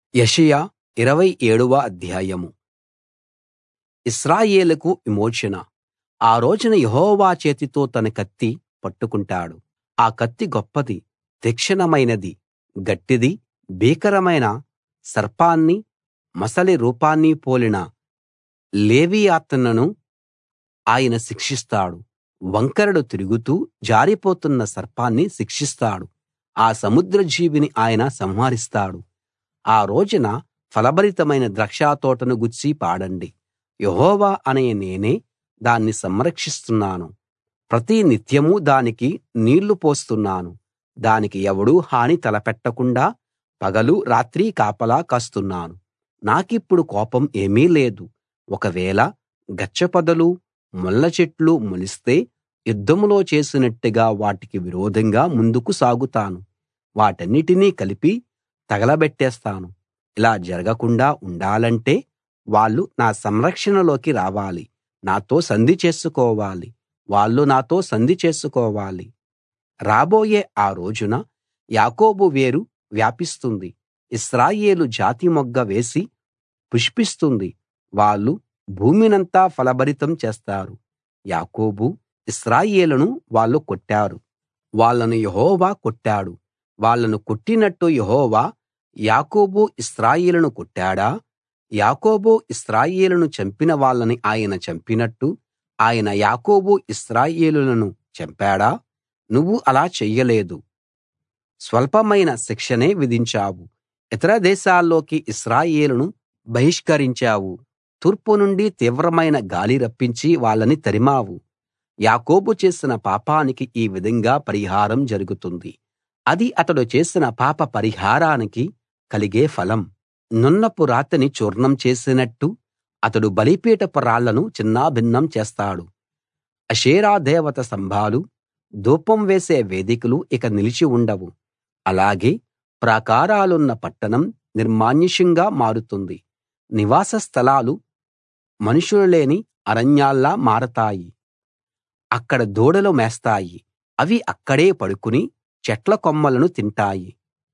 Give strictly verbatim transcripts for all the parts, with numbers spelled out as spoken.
యెషయా ఇరవై ఏడవ అధ్యాయం. ఇశ్రాయేలుకు విమోచన. ఆ రోజున యెహోవా చేతితో తన కత్తి పట్టుకుంటాడు. ఆ కత్తి గొప్పది, తీక్షణమైనది, గట్టిది, భీకరమైన సర్పాన్ని, మొసలి రూపాన్ని పోలిన లేవియాతనును ఆయన శిక్షిస్తాడు. వంకరలు తిరుగుతూ జారిపోతున్న సర్పాన్ని శిక్షిస్తాడు. ఆ సముద్ర జీవిని ఆయన సంహరిస్తాడు. ఆ రోజున ఫలభరితమైన ద్రాక్షతోటను గూర్చి పాడండి. యెహోవా అనే నేనే దాన్ని సంరక్షిస్తున్నాను. ప్రతి నిత్యమూ దానికి నీళ్లు పోస్తున్నాను. దానికి ఎవడూ హాని తలపెట్టకుండా పగలూ రాత్రీ కాపలా కాస్తున్నాను. నాకిప్పుడు కోపం ఏమీ లేదు. ఒకవేళ గచ్చపొదలు, ముళ్ళ చెట్లు మొలిస్తే యుద్ధంలో చేసినట్టుగా వాటికి విరోధంగా ముందుకు సాగుతాను. వాటన్నిటినీ కలిపి తగలబెట్టేస్తాను. ఇలా జరగకుండా ఉండాలంటే వాళ్ళు నా సంరక్షణలోకి రావాలి. నాతో సంధి చేసుకోవాలి. వాళ్ళు నాతో సంధి చేసుకోవాలి. రాబోయే ఆ రోజున యాకోబు వేరు వ్యాపిస్తుంది. ఇశ్రాయేలు జాతి మొగ్గ వేసి పుష్పిస్తుంది. వాళ్ళు భూమినంతా ఫలభరితం చేస్తారు. యాకోబు, ఇశ్రాయేలును వాళ్ళు కొట్టారు. వాళ్ళను యెహోవా కొట్టాడు. వాళ్ళను కొట్టినట్టు యెహోవా యాకోబు, ఇశ్రాయేలును కొట్టాడా? యాకోబు, ఇశ్రాయేలును చంపిన వాళ్ళని ఆయన చంపినట్టు ఆయన యాకోబు, ఇశ్రాయేలులను చంపాడా? నువ్వు అలా చెయ్యలేదు. స్వల్పమైన శిక్షనే విధించావు. ఇతర దేశాల్లోకి ఇశ్రాయేలును బహిష్కరించావు. తూర్పు నుండి తీవ్రమైన గాలి రప్పించి వాళ్ళని తరిమావు. యాకోబు చేసిన పాపానికి ఈ విధంగా పరిహారం జరుగుతుంది. అది అతడు చేసిన పాప పరిహారానికి కలిగే ఫలం. నున్నపు రాతిని చూర్ణం చేసినట్టు అతడు బలిపీఠపు రాళ్లను చిన్నాభిన్నం చేస్తాడు. అషేరా దేవత స్తంభాలు, ధూపం వేసే వేదికలు ఇక నిలిచి ఉండవు. అలాగే ప్రాకారాలున్న పట్టణం నిర్మానుష్యంగా మారుతుంది. నివాస స్థలాలు మనుషులు లేని అరణ్యాల్లా మారతాయి. అక్కడ దూడలు మేస్తాయి. అవి అక్కడే పడుకుని చెట్ల కొమ్మలను తింటాయి.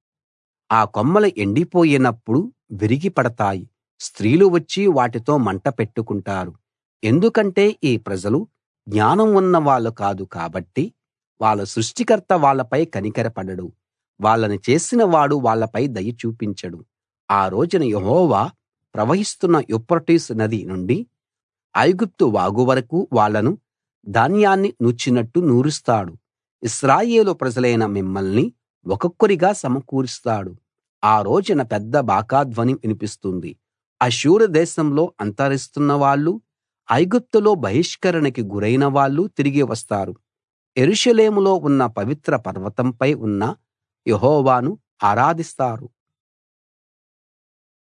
ఆ కొమ్మలు ఎండిపోయినప్పుడు విరిగి పడతాయి. స్త్రీలు వచ్చి వాటితో మంట పెట్టుకుంటారు. ఎందుకంటే ఈ ప్రజలు జ్ఞానం ఉన్నవాళ్ళు కాదు కాబట్టి వాళ్ళ సృష్టికర్త వాళ్ళపై కనికరపడడు. వాళ్ళని చేసినవాడు వాళ్ళపై దయ చూపించడు. ఆ రోజున యెహోవా ప్రవహిస్తున్న యూఫ్రటీసు నది నుండి ఐగుప్తు వాగు వరకూ వాళ్ళను ధాన్యాన్ని నూర్చినట్టు నూరుస్తాడు. ఇశ్రాయేలు ప్రజలైన మిమ్మల్ని ఒక్కొక్కరిగా సమకూరుస్తాడు. ఆ రోజున పెద్ద బాకాధ్వని వినిపిస్తుంది. అష్షూరు దేశంలో అంతరిస్తున్న వాళ్ళు, ఐగుప్తులో బహిష్కరణకి గురైన వాళ్ళు తిరిగి వస్తారు. యెరూషలేములో ఉన్న పవిత్ర పర్వతంపై ఉన్న యెహోవాను ఆరాధిస్తారు.